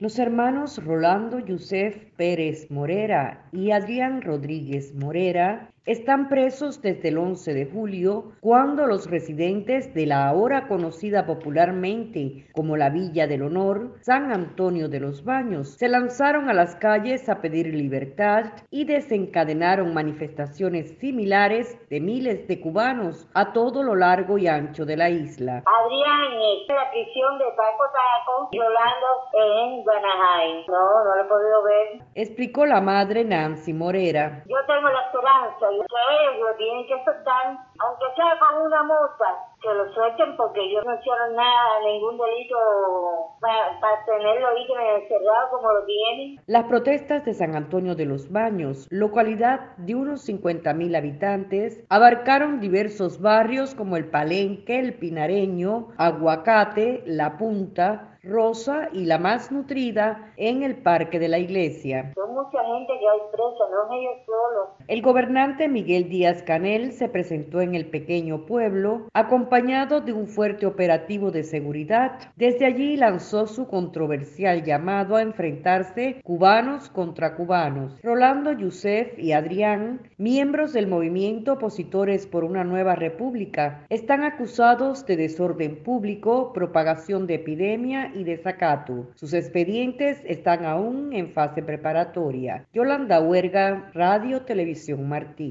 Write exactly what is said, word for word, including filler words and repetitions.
Los hermanos Rolando Yusef Pérez Morera y Adrián Rodríguez Morera están presos desde el once de julio, cuando los residentes de la ahora conocida popularmente como la Villa del Honor, San Antonio de los Baños, se lanzaron a las calles a pedir libertad y desencadenaron manifestaciones similares de miles de cubanos a todo lo largo y ancho de la isla. Adrián está en la prisión de Paco Taco, Rolando en Guanajay. No, no lo he podido ver. Explicó la madre Nancy Morera. Yo tengo la esperanza y que ellos lo tienen que soltar, aunque sea con una multa, que lo suelten porque ellos no hicieron nada, ningún delito para, para tenerlo ahí encerrado como lo tienen. Las protestas de San Antonio de los Baños, localidad de unos cincuenta mil habitantes, abarcaron diversos barrios como el Palenque, el Pinareño, Aguacate, La Punta, Rosa y la más nutrida en el Parque de la Iglesia. Son mucha gente que hay presa, no ellos solos. El gobernante Miguel Díaz-Canel se presentó en el pequeño pueblo acompañado de un fuerte operativo de seguridad. Desde allí lanzó su controversial llamado a enfrentarse cubanos contra cubanos. Rolando Yusef y Adrián, miembros del movimiento Opositores por una Nueva República, están acusados de desorden público, propagación de epidemia y desacato. Sus expedientes están aún en fase preparatoria. Yolanda Huerga, Radio Televisión Martí.